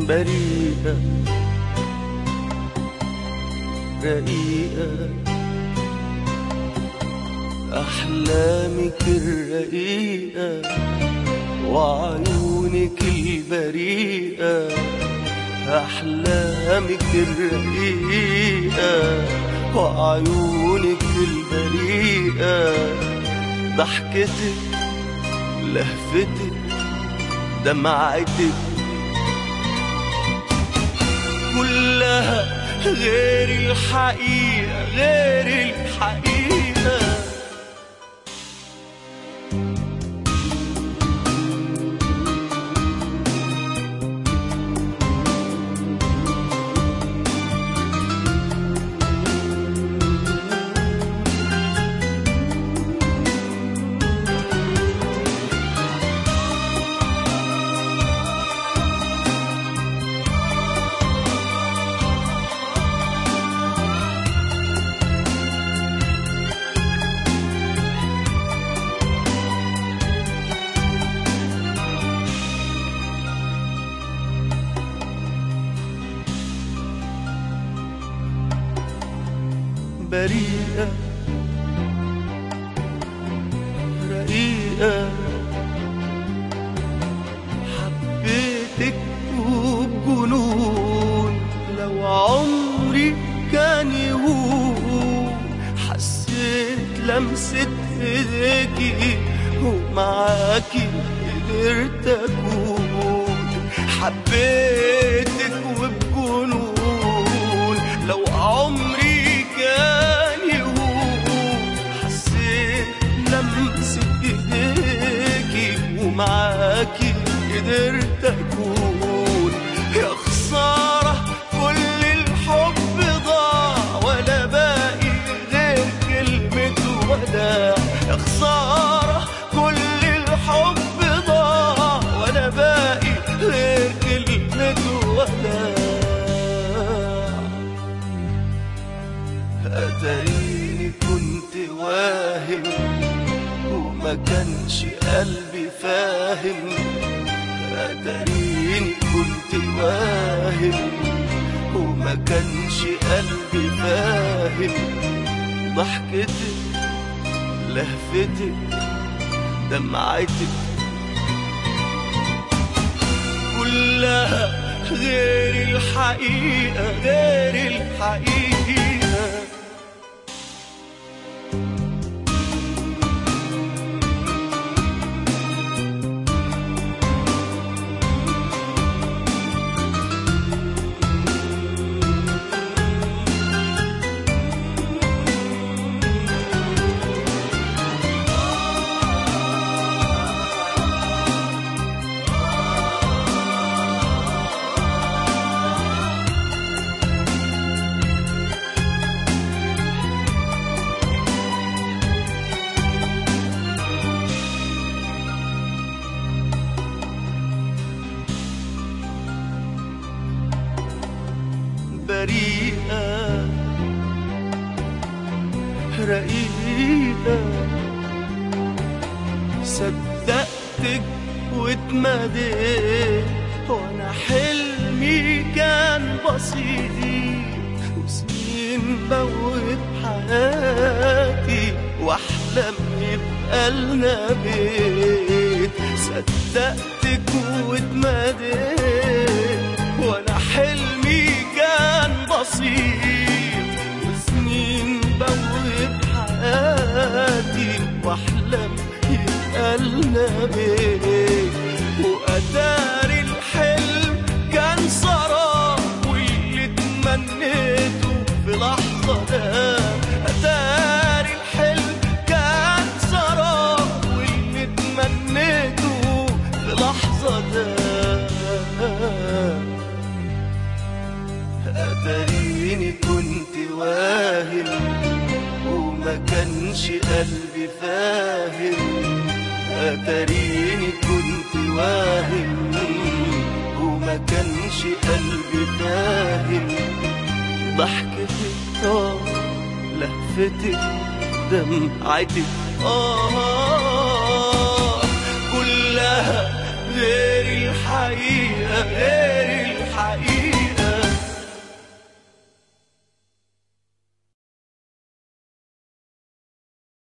بريئة رقيقة، أحلامك الرقيقة وعيونك البريئة، أحلامك الرقيقة وعيونك البريئة، ضحكتك لهفتك دمعتك كلها غير الحقيقة، غير الحقيقة. بريئة رقيقة، حبيتك وبجنون، لو عمري كان يهون، حسيت لمسة ايديكي ومعاكي قدرت اكون، حبيتك وبجنون، لو عمري كان يهون، حسيت لمسة ايديكي ومعاكي قدرت اكون. يا خسارة كل الحب ضاع ولا باقي غير كلمة وداع، يا خسارة كل الحب ضاع ولا باقي غير كلمة وداع. أتاريني كنت واهم وما كانش قلبي فاهم، أتاريني كنت واهم وما كانش قلبي فاهم، ضحكتك لهفتك دمعتك كلها غير الحقيقة، غير الحقيقة. بريئة رقيقة، صدقتك واتمديت وانا حلمي كان بسيط، وسنين بوت حياتي واحلم يبقى لنا بيت، صدقتك واتمديت وانا حلمي كان بسيط، وسنين بوت حياتي واحلم يبقى لنا بيت، وأداري الحلم كان سراب واللي تمنيته في لحظة دام، أداري الحلم كان سراب واللي تمنيته في لحظة دام. أتاريني كنت واهم وما كانش قلبي فاهم، أتاريني كنت واهم وما كانش قلبي فاهم، ضحكتك لهفتك دمعتك كلها غير الحقيقة.